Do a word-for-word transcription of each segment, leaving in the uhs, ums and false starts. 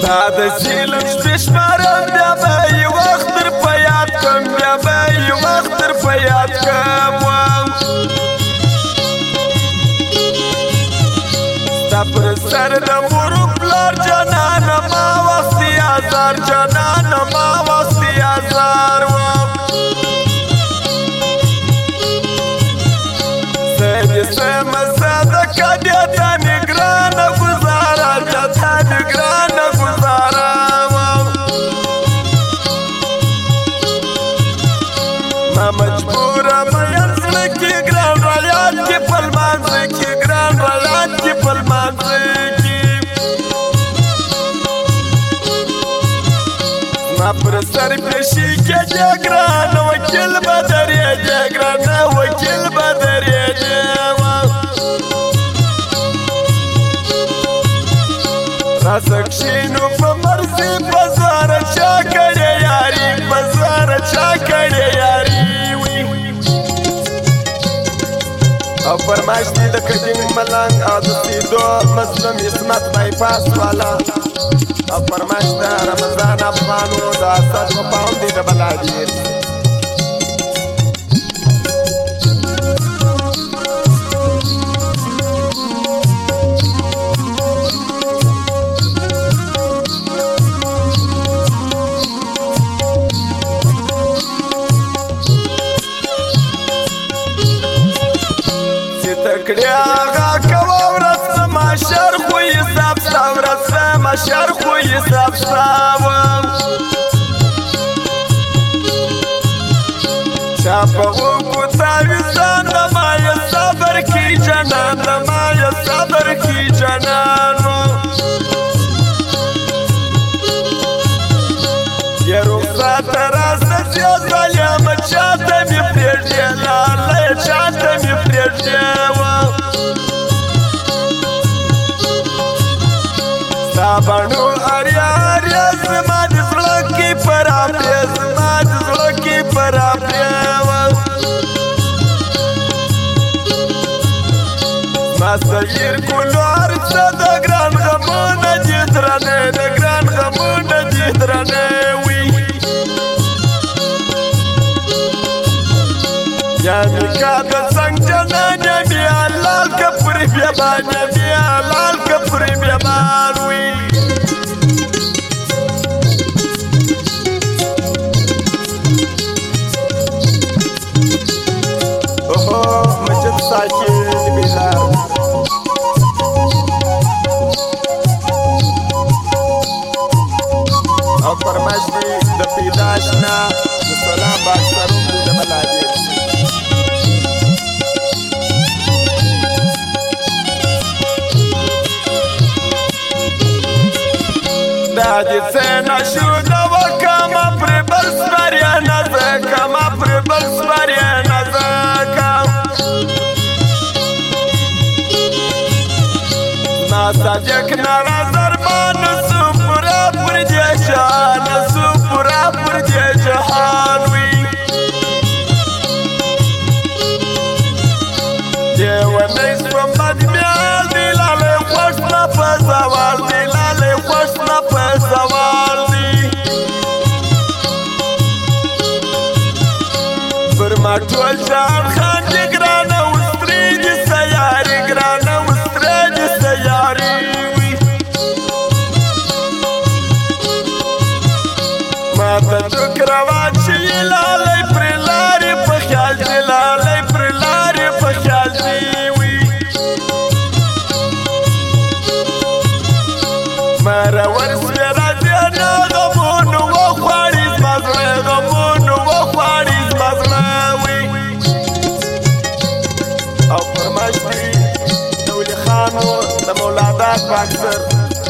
دا د ظلم شپې شمارم بیا به یې وخت در په یاد کړم بیا به یې وخت در په یاد کړم ستا پر سر د مور و پلار جانانه ما وختي ازار جانانه ما وختي ازار وم زه دې سمه صدقه بیا تا مې ګرانه ګزاره بیا تا مې ګرانه ګزاره وم ما مجبوره مین زړه کې ګران رایاد کې په لمانځه کې ګران رایاد کې په لمانځه کې ما پر سر پیشي کې دې ګرانه وکیل به درېږې ګرانه وکیل به درېږې راسه کښېنو په مرضي په زاره چا کړې یاري په زاره چا کړې یاري او فرمایش دی د قدیم ملنګ او د سیدو مظلوم عصمت بایپاس والا او فرمایش د رمضان افغانو د اسد و پاوم دی د بلادیر کړی هغه کوه ورځ زما شر خو حساب ستا ورځ زما شر خو حساب ستا وم چا په اوږو تاویزان د ما یې صبر کي جانان د ما یې صبر کي جانان وم یې رخصته راسه چې ظالمه چاته مې پرېږدې لاله چاته مې پرېږدې بڼو اریا اریا زما د زړه کې پراپرې زما د زړه کې پراپرې زما سیر ګلو هر څه د ګران غمونه دي درنې د ګران غمونه دي درنې وي یا نکا د څنګ جنانې بیا لال که پرې بیابانې بیا لال که پرې بیابان وي او فرمایش دی د پیداشنا د سلام باکسرون دی د بلادیر دا دې څه نشو د وکما پر بل سپاریا نه کما پر بل سپاریا نه ما صدق نظر مان سو پورا پر دې جهان سو پورا پر دې جهان وي دیو نه سو مد میال دی لاله خوش نه په زوال دی لاله خوش نه په زوال دی پر ما ټول ځان خان دې ګرانه وستري دې سیاري ګرانه وستري دې سیاري ما ته ټوک روان شي لالی پر لارې په خیال دې لالی پر لارې په خیال دې وي ما راور سوې راځې نه غمونو وخواړي زما زړه غمونو وخواړي زما زړه وي او فرمایش دی د ولي خانو د مولادات باکسر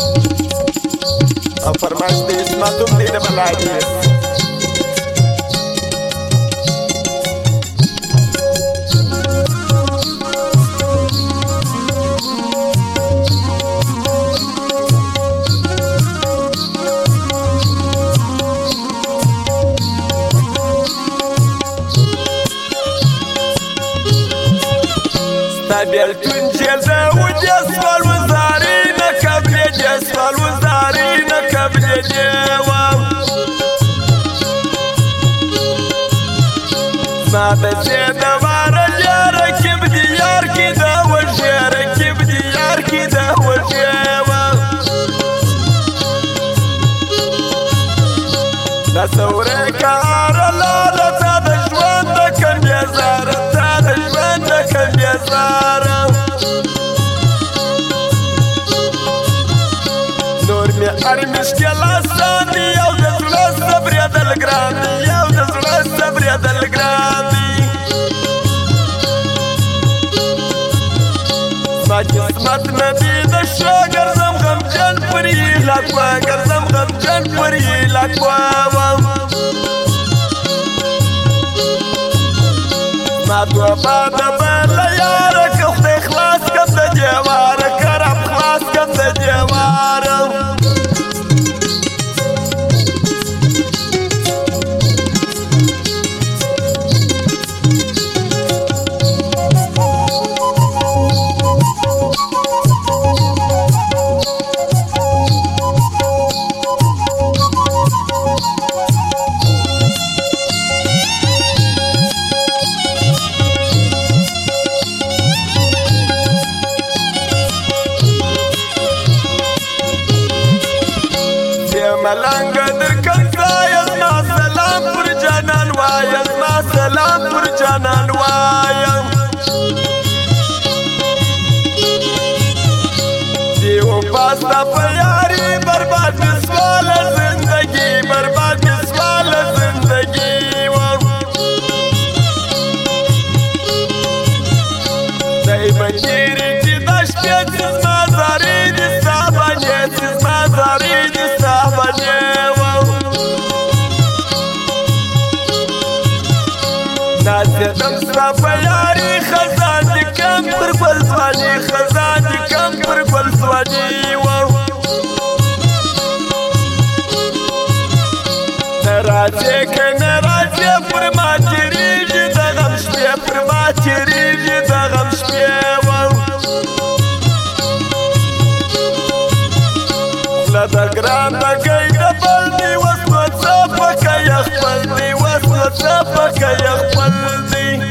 او فرمایش دی اسمتوم دی د بلادیر بیلتون چیل ده و جسوال وزاری نکبری جسوال وزاری نکبری تصوري كارا لالا تا د ژوند د کمیزاره تا د ژوند د کمیزاره نور مې هر مشکل اسان دي یو د زړه صبرېدل ګران دي یو د زړه صبرېدل ګران دي زما قسمت نه دي د ښه ګرځم غمجن پر یې لاکوه ګرځم غمجن پر یې لاکوه ما دوه باده بله یاره که خدای خلاص کم د دیواره که رب خلاص کم د دیواره ملنګ در کنځای زما سلام پر جانان وایم زما سلام پر جانان وایم دیو پاستا په یاري برباد سوال زندگی برباد سوال زندگی دای بچیری چې د شپې زما زارې دي ستا باندې زما زارې دي نازدم ستا په یاري خزان دي کم پر ګل ځواني خزان دي کم پر ګل ځواني نه راځې که نه راځې پر ما تېرېږي د غم شپې پر ما تېرېږي د غم شپې خوله د ګران د ګۍ د بل دي اوس نو څه پکه یې خپل دي اوس نو څه پکه یې خپل دي